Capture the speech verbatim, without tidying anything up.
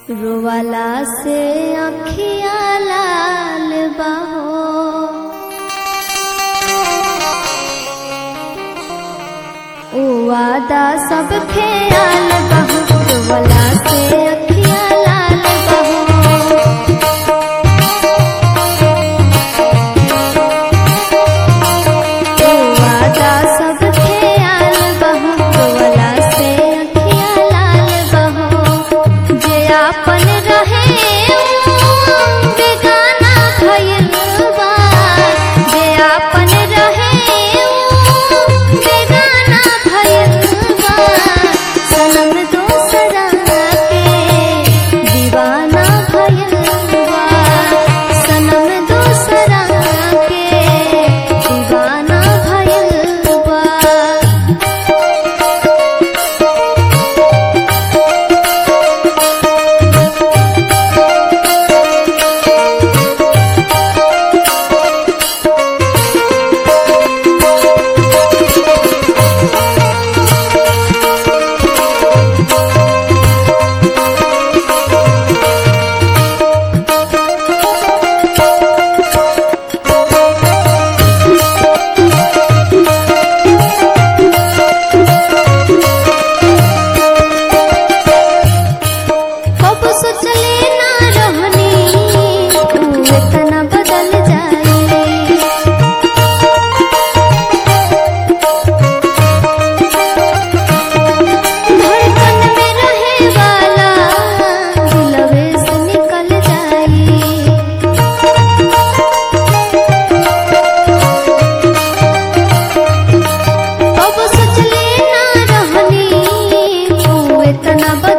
रोवाला से अखिया लाल बहो, ओ वादा सब ख्याल बहो। रोवाला से अखिया लाल बहो, ओ वादा सब ख्याल बहो। रोवाला से अखिया लाल बहो, जे आपन रहे बेगाना भइल बा, जे आपन रहे बेगाना भइल बा। सनम दोसरा के दीवाना भइल बा, सनम दोसरा के दीवाना भइल बा। कब सोचले ना रहनी तू इतना बदल जाई, धड़कन में रहे वाला दिलवे से निकल जाई। कब सोचले ना रहनी तू इतना